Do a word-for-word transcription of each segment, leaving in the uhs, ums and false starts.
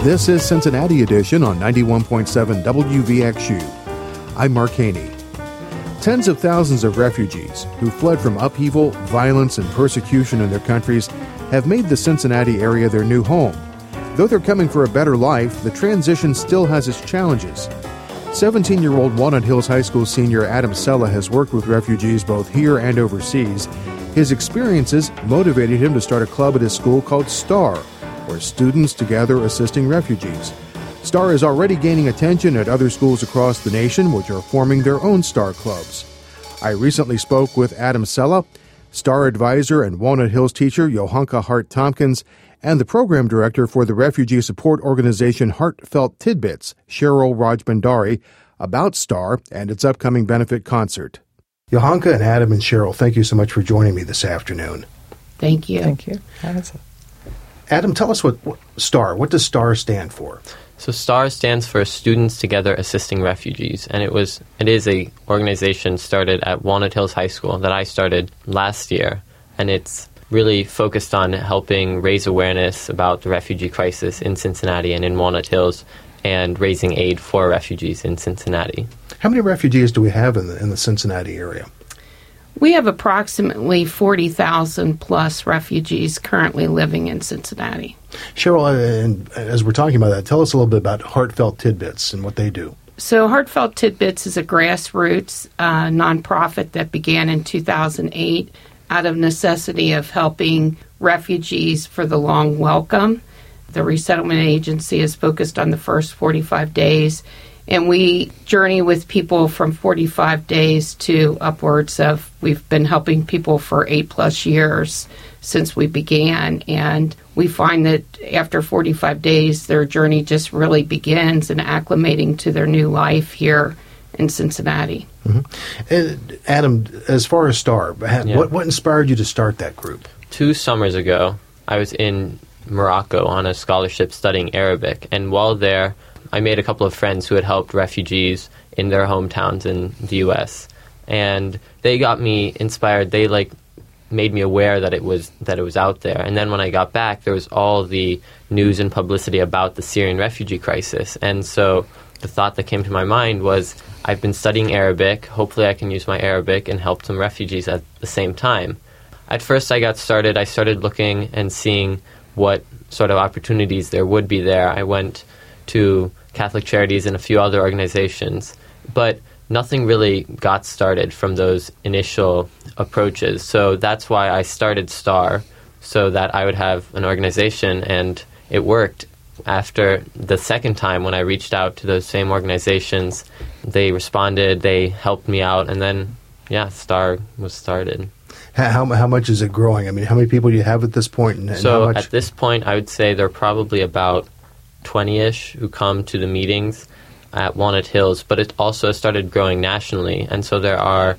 This is Cincinnati Edition on ninety-one point seven W V X U. I'm Mark Haney. Tens of thousands of refugees who fled from upheaval, violence, and persecution in their countries have made the Cincinnati area their new home. Though they're coming for a better life, the transition still has its challenges. seventeen-year-old Walnut Hills High School senior Adam Sella has worked with refugees both here and overseas. His experiences motivated him to start a club at his school called STAR, where students together assisting refugees. STAR is already gaining attention at other schools across the nation, which are forming their own STAR clubs. I recently spoke with Adam Sella, STAR advisor and Walnut Hills teacher Johanka Hart-Tompkins, and the program director for the refugee support organization Heartfelt Tidbits, Cheryl Rajbandari, about STAR and its upcoming benefit concert. Johanka and Adam and Cheryl, thank you so much for joining me this afternoon. Thank you. Thank you. Adam, tell us what, what STAR, what does STAR stand for? So STAR stands for Students Together Assisting Refugees, and it was it is a organization started at Walnut Hills High School that I started last year, and it's really focused on helping raise awareness about the refugee crisis in Cincinnati and in Walnut Hills, and raising aid for refugees in Cincinnati. How many refugees do we have in the in the Cincinnati area? We have approximately forty thousand plus refugees currently living in Cincinnati. Cheryl, uh, and as we're talking about that, tell us a little bit about Heartfelt Tidbits and what they do. So Heartfelt Tidbits is a grassroots uh, nonprofit that began in two thousand eight out of necessity of helping refugees for the long welcome. The resettlement agency is focused on the first forty-five days, and we journey with people from forty-five days to upwards of, we've been helping people for eight plus years since we began. And we find that after forty-five days, their journey just really begins in acclimating to their new life here in Cincinnati. Mm-hmm. And Adam, as far as STAR, Yeah. what, what inspired you to start that group? Two summers ago, I was in Morocco on a scholarship studying Arabic, and while there, I made a couple of friends who had helped refugees in their hometowns in the U S, and they got me inspired. They like made me aware that it was that it was out there. And then when I got back, there was all the news and publicity about the Syrian refugee crisis, and so the thought that came to my mind was, I've been studying Arabic. Hopefully, I can use my Arabic and help some refugees at the same time. At first, I got started. I started looking and seeing what sort of opportunities there would be there. I went to Catholic Charities and a few other organizations, but nothing really got started from those initial approaches. So that's why I started STAR, so that I would have an organization, and it worked. After the second time when I reached out to those same organizations, they responded, they helped me out, and then, yeah, STAR was started. How, how much is it growing? I mean, how many people do you have at this point? And, and so how much? At this point, I would say there are probably about twenty-ish who come to the meetings at Walnut Hills, but it also started growing nationally, and so there are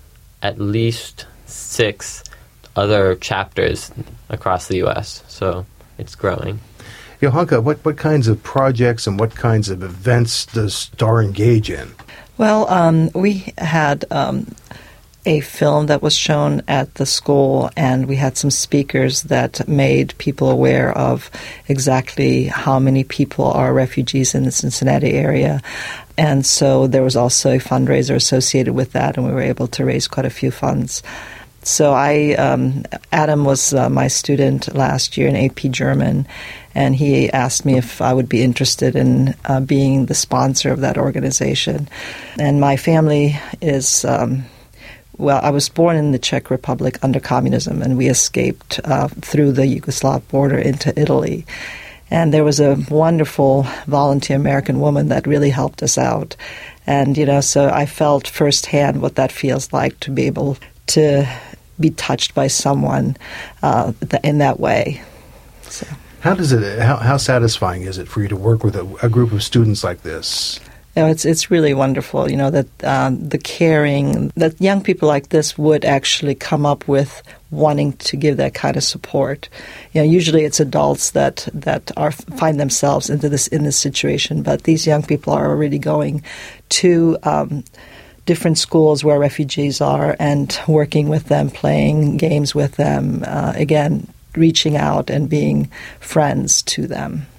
at least six other chapters across the U S, so it's growing. Johanka, what, what kinds of projects and what kinds of events does STAR engage in? Well, um, we had um, a film that was shown at the school, and we had some speakers that made people aware of exactly how many people are refugees in the Cincinnati area. And so there was also a fundraiser associated with that, and we were able to raise quite a few funds. So I, um, Adam was uh, my student last year in A P German, and he asked me if I would be interested in uh, being the sponsor of that organization. And my family is, um, well, I was born in the Czech Republic under communism, and we escaped uh, through the Yugoslav border into Italy. And there was a wonderful volunteer American woman that really helped us out. And, you know, so I felt firsthand what that feels like to be able to be touched by someone uh, th- in that way. So. How does it? How, how satisfying is it for you to work with a, a group of students like this? You know, it's it's really wonderful. You know that um, the caring that young people like this would actually come up with wanting to give that kind of support. You know, usually it's adults that that are find themselves into this in this situation, but these young people are already going to Um, different schools where refugees are and working with them, playing games with them, uh, again, reaching out and being friends to them.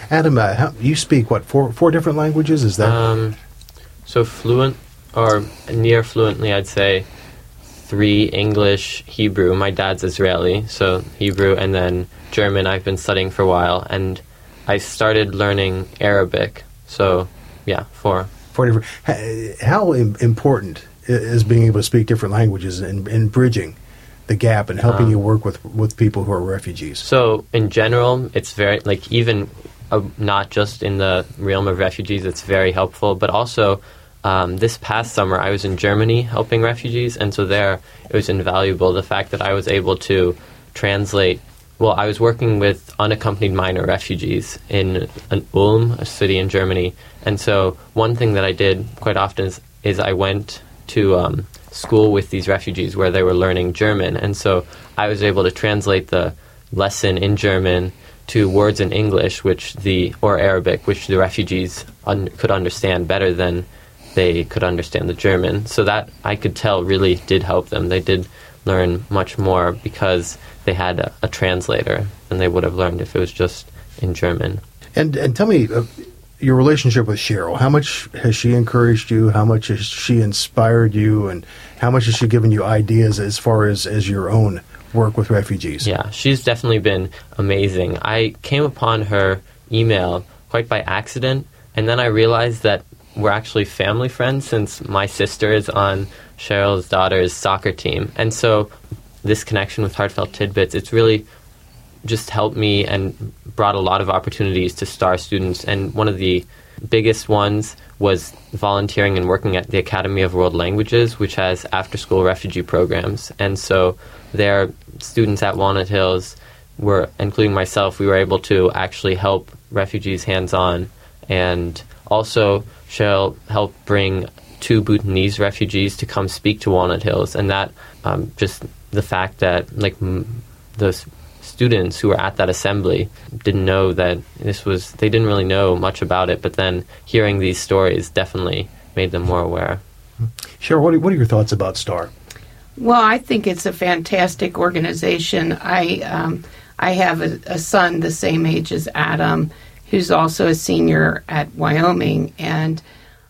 Adam, uh, how, you speak, what, four four different languages? Is that? Um, so fluent, or near fluently, I'd say three: English, Hebrew. My dad's Israeli, so Hebrew, and then German I've been studying for a while. And I started learning Arabic, so yeah, four. Four different. How important is being able to speak different languages and, and bridging the gap and helping um, you work with, with people who are refugees? So in general, it's very, like, even uh, not just in the realm of refugees, it's very helpful, but also um, this past summer I was in Germany helping refugees, and so there it was invaluable, the fact that I was able to translate. Well, I was working with unaccompanied minor refugees in an Ulm, a city in Germany, and so one thing that I did quite often is, is I went to um, school with these refugees where they were learning German, and so I was able to translate the lesson in German to words in English, which the or Arabic, which the refugees un- could understand better than they could understand the German. So that, I could tell, really did help them. They did learn much more because they had a, a translator than they would have learned if it was just in German. And and tell me, uh, your relationship with Cheryl, how much has she encouraged you? How much has she inspired you? And how much has she given you ideas as far as, as your own work with refugees? Yeah, she's definitely been amazing. I came upon her email quite by accident, and then I realized that we're actually family friends since my sister is on Cheryl's daughter's soccer team. And so this connection with Heartfelt Tidbits, it's really just helped me and brought a lot of opportunities to STAR students. And one of the biggest ones was volunteering and working at the Academy of World Languages, which has after-school refugee programs. And so their students at Walnut Hills were, including myself, we were able to actually help refugees hands-on. And also Cheryl helped bring two Bhutanese refugees to come speak to Walnut Hills. And that, um, just the fact that, like, m- those students who were at that assembly didn't know that this was, they didn't really know much about it, but then hearing these stories definitely made them more aware. Cheryl, what are, what are your thoughts about STAR? Well, I think it's a fantastic organization. I um, I have a, a son the same age as Adam, who's also a senior at Wyoming, and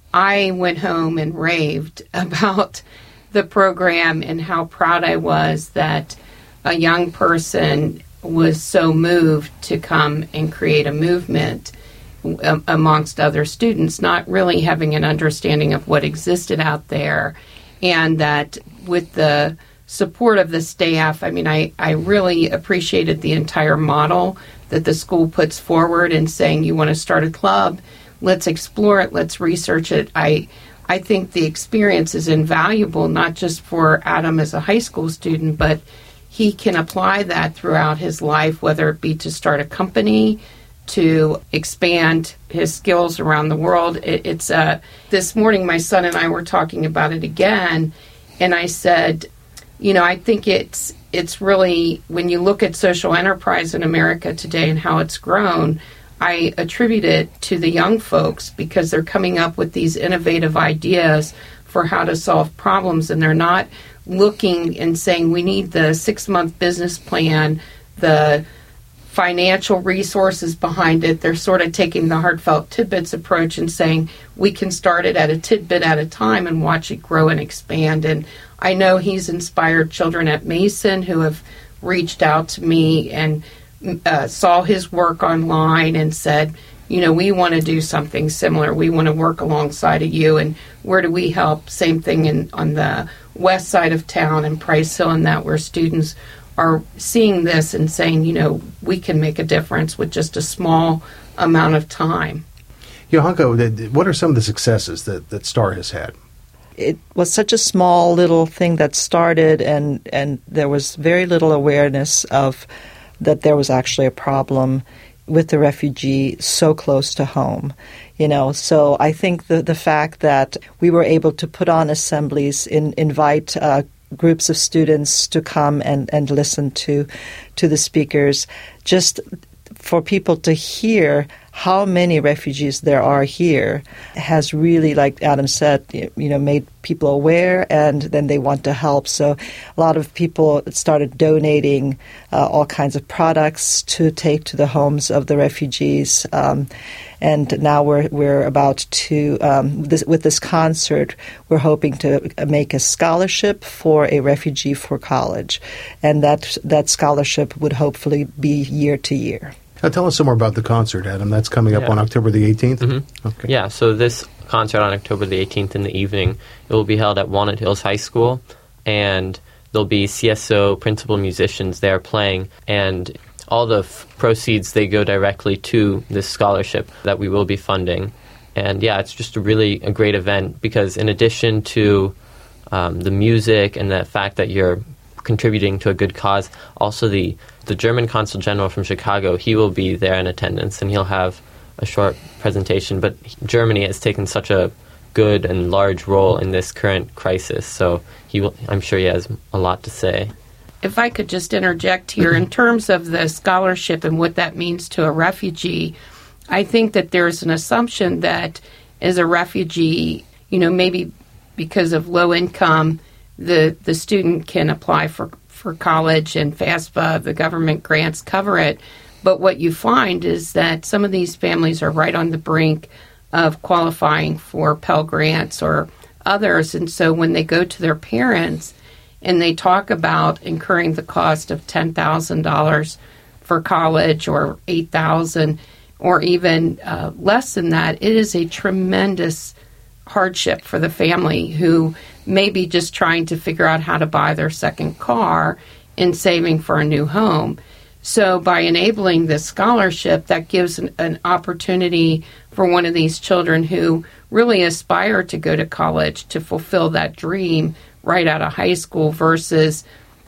I went home and raved about the program and how proud I was that a young person was so moved to come and create a movement um, amongst other students, not really having an understanding of what existed out there, and that with the support of the staff, I mean, I, I really appreciated the entire model that the school puts forward in saying, you want to start a club, let's explore it, let's research it. I I think the experience is invaluable, not just for Adam as a high school student, but he can apply that throughout his life, whether it be to start a company, to expand his skills around the world. It, it's uh, this morning, my son and I were talking about it again, and I said, you know, I think it's it's really, when you look at social enterprise in America today and how it's grown, I attribute it to the young folks because they're coming up with these innovative ideas for how to solve problems, and they're not looking and saying, we need the six-month business plan, the financial resources behind it. They're sort of taking the Heartfelt Tidbits approach and saying, we can start it at a tidbit at a time and watch it grow and expand. And I know he's inspired children at Mason who have reached out to me and uh, saw his work online and said, you know, we want to do something similar. We want to work alongside of you. And where do we help? Same thing in on the west side of town in Price Hill, and that where students are seeing this and saying, you know, we can make a difference with just a small amount of time. Johanka, what are some of the successes that, that STAR has had? It was such a small little thing that started, and, and there was very little awareness of that there was actually a problem with the refugee so close to home. You know, so I think the the fact that we were able to put on assemblies, in, invite uh, groups of students to come and, and listen to to the speakers, just for people to hear how many refugees there are here has really, like Adam said, you know, made people aware, and then they want to help. So a lot of people started donating uh, all kinds of products to take to the homes of the refugees. Um, and now we're we're about to, um, this, with this concert, we're hoping to make a scholarship for a refugee for college. And that that scholarship would hopefully be year to year. Now tell us some more about the concert, Adam. That's coming up yeah. on October the eighteenth? Mm-hmm. Okay. Yeah, so this concert on October the eighteenth in the evening, it will be held at Walnut Hills High School, and there'll be C S O principal musicians there playing, and all the f- proceeds, they go directly to this scholarship that we will be funding. And yeah, it's just a really a great event, because in addition to um, the music and the fact that you're contributing to a good cause, also the the German Consul General from Chicago, he will be there in attendance, and he'll have a short presentation. But Germany has taken such a good and large role in this current crisis, so he will, I'm sure he has a lot to say. If I could just interject here, in terms of the scholarship and what that means to a refugee, I think that there's an assumption that as a refugee, you know, maybe because of low income, the, the student can apply for, for college, and FAFSA, the government grants, cover it. But what you find is that some of these families are right on the brink of qualifying for Pell Grants or others. And so when they go to their parents and they talk about incurring the cost of ten thousand dollars for college, or eight thousand dollars, or even uh, less than that, it is a tremendous hardship for the family, who may be just trying to figure out how to buy their second car and saving for a new home. So by enabling this scholarship, that gives an, an opportunity for one of these children who really aspire to go to college to fulfill that dream right out of high school, versus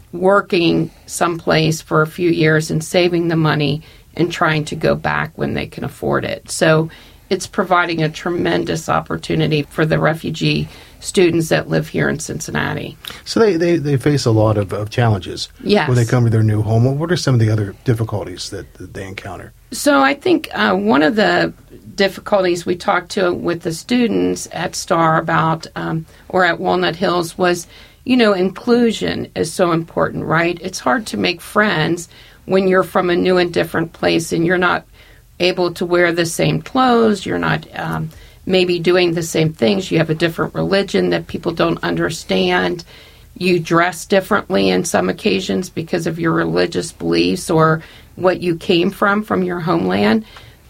working someplace for a few years and saving the money and trying to go back when they can afford it. So it's providing a tremendous opportunity for the refugee students that live here in Cincinnati. So they, they, they face a lot of, of challenges yes. when they come to their new home. What are some of the other difficulties that, that they encounter? So I think uh, one of the difficulties we talked to with the students at STAR about, um, or at Walnut Hills, was, you know, inclusion is so important, right? It's hard to make friends when you're from a new and different place and you're not able to wear the same clothes, you're not um, maybe doing the same things, you have a different religion that people don't understand, you dress differently in some occasions because of your religious beliefs or what you came from, from your homeland.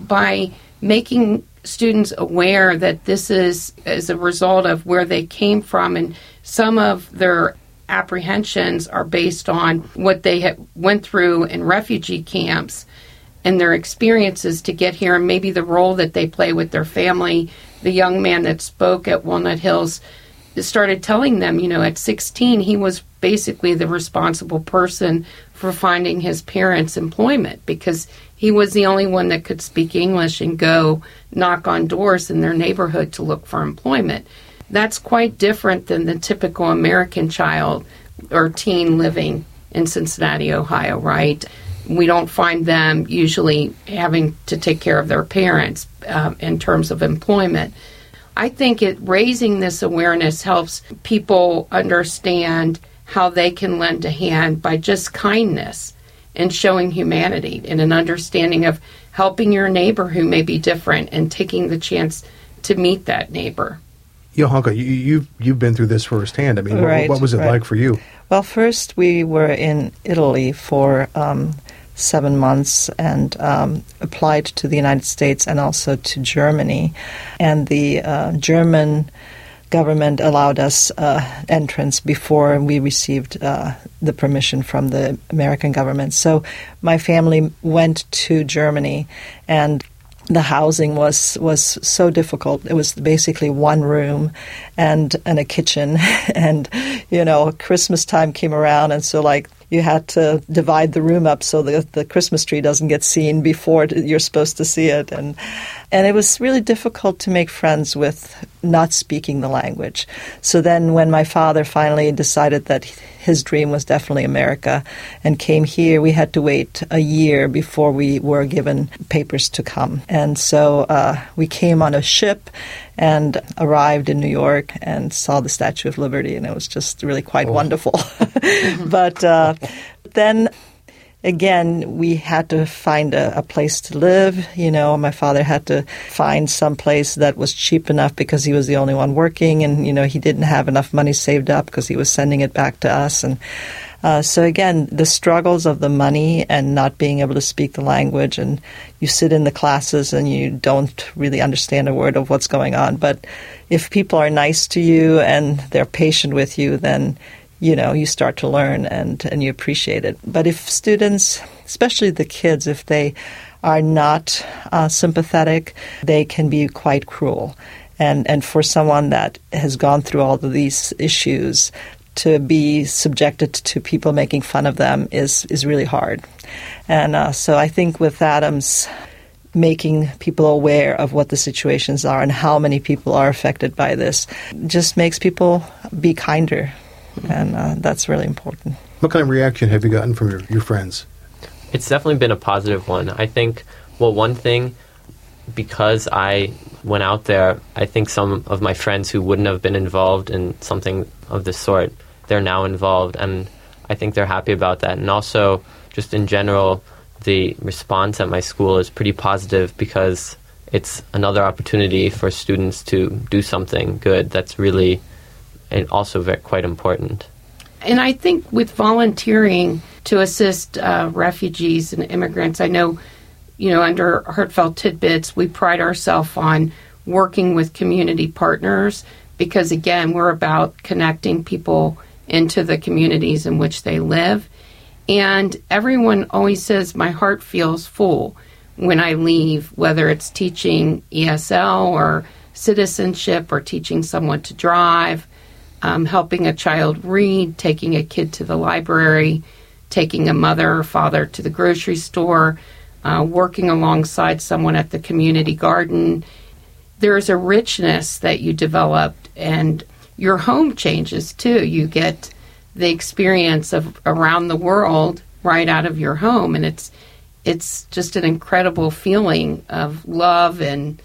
By making students aware that this is as a result of where they came from, and some of their apprehensions are based on what they had went through in refugee camps and their experiences to get here, and maybe the role that they play with their family. The young man that spoke at Walnut Hills started telling them, you know, at sixteen, he was basically the responsible person for finding his parents employment, because he was the only one that could speak English and go knock on doors in their neighborhood to look for employment. That's quite different than the typical American child or teen living in Cincinnati, Ohio, right? We don't find them usually having to take care of their parents um, in terms of employment. I think it raising this awareness helps people understand how they can lend a hand by just kindness and showing humanity and an understanding of helping your neighbor who may be different and taking the chance to meet that neighbor. Johanka, you, you've, you've been through this firsthand. I mean, right, what, what was it right. like for you? Well, first we were in Italy for um, seven months and um, applied to the United States and also to Germany. And the uh, German government allowed us uh, entrance before we received uh, the permission from the American government. So my family went to Germany, and the housing was, was so difficult. It was basically one room and and a kitchen. And, you know, Christmas time came around, and so, like, you had to divide the room up so the the Christmas tree doesn't get seen before you're supposed to see it. And and it was really difficult to make friends with not speaking the language. So then when my father finally decided that his dream was definitely America and came here, we had to wait a year before we were given papers to come. And so uh, we came on a ship and arrived in New York and saw the Statue of Liberty, and it was just really quite oh. wonderful. But uh, then... Again, we had to find a, a place to live. You know, my father had to find some place that was cheap enough because he was the only one working, and, you know, he didn't have enough money saved up because he was sending it back to us. And uh, so, again, the struggles of the money and not being able to speak the language, and you sit in the classes and you don't really understand a word of what's going on. But if people are nice to you and they're patient with you, then you know, you start to learn and, and you appreciate it. But if students, especially the kids, if they are not uh, sympathetic, they can be quite cruel. And and for someone that has gone through all of these issues, to be subjected to people making fun of them is, is really hard. And uh, so I think with Adams, making people aware of what the situations are and how many people are affected by this just makes people be kinder. And uh, that's really important. What kind of reaction have you gotten from your, your friends? It's definitely been a positive one. I think, well, one thing, because I went out there, I think some of my friends who wouldn't have been involved in something of this sort, they're now involved, and I think they're happy about that. And also, just in general, the response at my school is pretty positive because it's another opportunity for students to do something good that's really and also very, quite important. And I think with volunteering to assist uh, refugees and immigrants, I know, you know, under Heartfelt Tidbits, we pride ourselves on working with community partners because, again, we're about connecting people into the communities in which they live. And everyone always says, my heart feels full when I leave, whether it's teaching E S L or citizenship or teaching someone to drive, Um, helping a child read, taking a kid to the library, taking a mother or father to the grocery store, uh, working alongside someone at the community garden. There's a richness that you develop, and your home changes too. You get the experience of around the world right out of your home, and it's it's just an incredible feeling of love and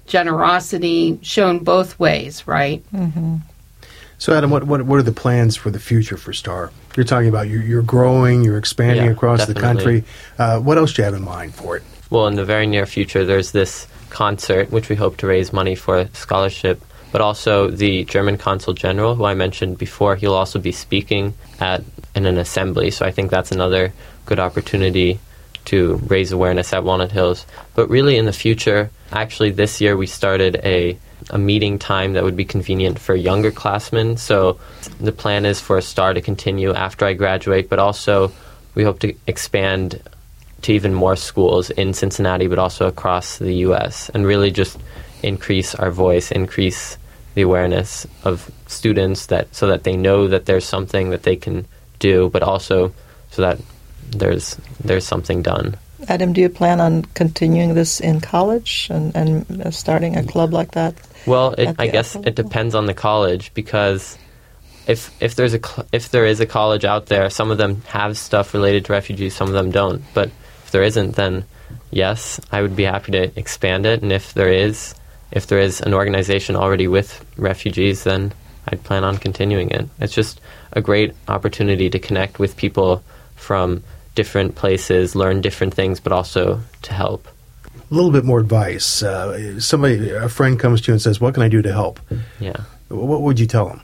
generosity shown both ways, right? Mm-hmm. So, Adam, what, what what are the plans for the future for STAR? You're talking about you're, you're growing, you're expanding yeah, across definitely. the country. Uh, what else do you have in mind for it? Well, in the very near future, there's this concert, which we hope to raise money for a scholarship, but also the German Consul General, who I mentioned before, he'll also be speaking at in an assembly. So I think that's another good opportunity to raise awareness at Walnut Hills. But really in the future, actually this year we started a a meeting time that would be convenient for younger classmen. So the plan is for STAR to continue after I graduate, but also we hope to expand to even more schools in Cincinnati, but also across the U S, and really just increase our voice, increase the awareness of students that so that they know that there's something that they can do, but also so that there's there's something done. Adam, do you plan on continuing this in college and, and starting a club like that? Well, it, I guess it depends on the college, because if if there's a cl- if there is a college out there, some of them have stuff related to refugees, some of them don't. But if there isn't, then yes, I would be happy to expand it. And if there is, if there is an organization already with refugees, then I'd plan on continuing it. It's just a great opportunity to connect with people from different places, learn different things, but also to help. A little bit more advice. Uh, somebody, a friend comes to you and says, what can I do to help? Yeah. What would you tell them?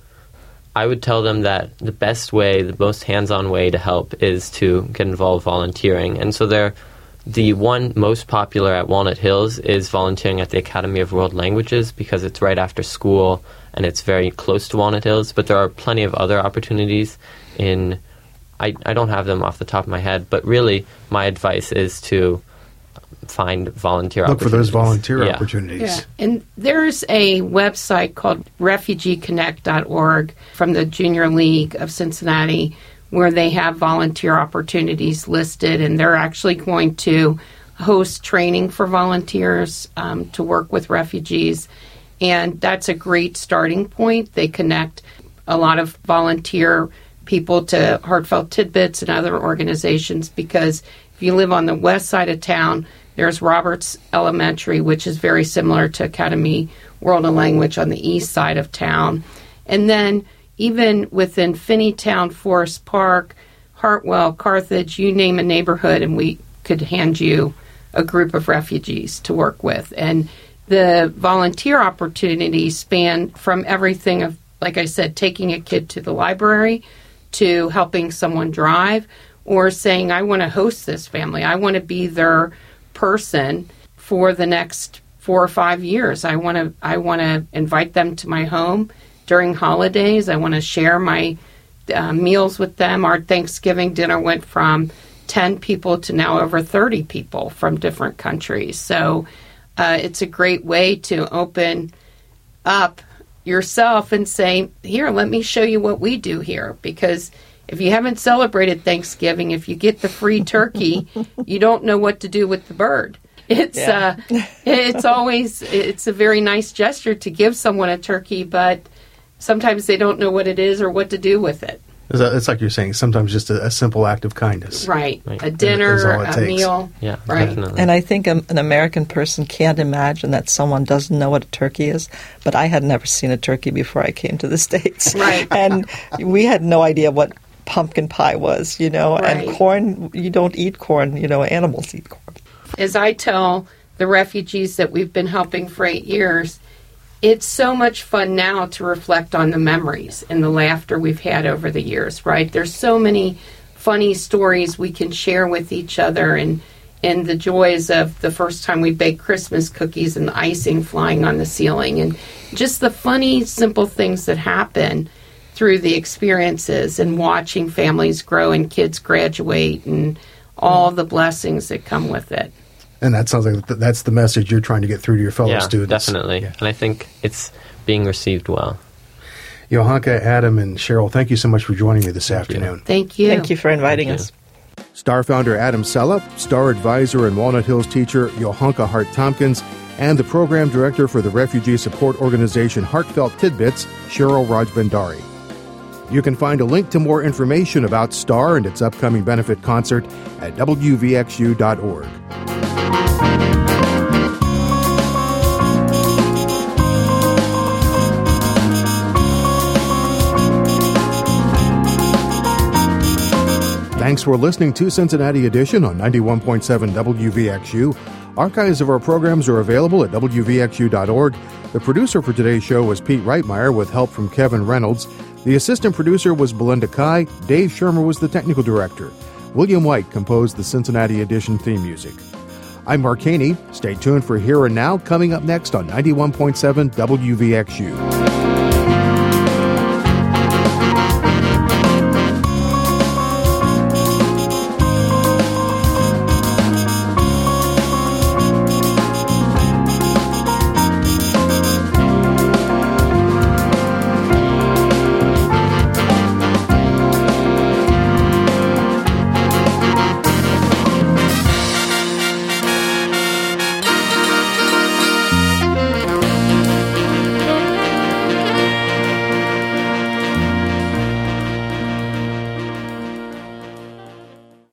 I would tell them that the best way, the most hands-on way to help is to get involved volunteering. And so there, the one most popular at Walnut Hills is volunteering at the Academy of World Languages, because it's right after school and it's very close to Walnut Hills. But there are plenty of other opportunities in, I, I don't have them off the top of my head, but really my advice is to find volunteer Look opportunities. for those volunteer yeah. opportunities. Yeah. And there's a website called refugee connect dot org from the Junior League of Cincinnati where they have volunteer opportunities listed, and they're actually going to host training for volunteers um, to work with refugees. And that's a great starting point. They connect a lot of volunteer people to Heartfelt Tidbits and other organizations, because if you live on the west side of town, there's Roberts Elementary, which is very similar to Academy World of Language on the east side of town. And then even within Finneytown, Forest Park, Hartwell, Carthage, you name a neighborhood, and we could hand you a group of refugees to work with. And the volunteer opportunities span from everything of, like I said, taking a kid to the library, to helping someone drive, or saying, I want to host this family. I want to be their person for the next four or five years. I want to I want to invite them to my home during holidays. I want to share my uh, meals with them. Our Thanksgiving dinner went from ten people to now over thirty people from different countries. So uh, it's a great way to open up yourself and say, here, let me show you what we do here. Because if you haven't celebrated Thanksgiving, if you get the free turkey, you don't know what to do with the bird. It's yeah. uh, it's always, it's a very nice gesture to give someone a turkey, but sometimes they don't know what it is or what to do with it. It's like you're saying, sometimes just a, a simple act of kindness. Right. right. A dinner, a takes. meal. Yeah, right. definitely. And I think a, an American person can't imagine that someone doesn't know what a turkey is. But I had never seen a turkey before I came to the States. Right. And we had no idea what pumpkin pie was, you know. Right. And corn, you don't eat corn, you know, animals eat corn. As I tell the refugees that we've been helping for eight years, it's so much fun now to reflect on the memories and the laughter we've had over the years, right? There's so many funny stories we can share with each other, and, and the joys of the first time we baked Christmas cookies and the icing flying on the ceiling, and just the funny, simple things that happen through the experiences, and watching families grow and kids graduate and all the blessings that come with it. And that sounds like that's the message you're trying to get through to your fellow yeah, students. Definitely. Yeah. And I think it's being received well. Johanka, Adam, and Cheryl, thank you so much for joining me this thank afternoon. You. Thank you. Thank you for inviting Thank us. you. STAR founder Adam Sella, STAR advisor and Walnut Hills teacher Johanka Hart-Tompkins, and the program director for the refugee support organization Heartfelt Tidbits, Cheryl Rajbandari. You can find a link to more information about STAR and its upcoming benefit concert at W V X U dot org. Thanks for listening to Cincinnati Edition on ninety-one point seven W V X U. Archives of our programs are available at W V X U dot org. The producer for today's show was Pete Reitmeyer with help from Kevin Reynolds. The assistant producer was Belinda Kai. Dave Shermer was the technical director. William White composed the Cincinnati Edition theme music. I'm Mark Haney. Stay tuned for Here and Now, coming up next on ninety-one point seven W V X U.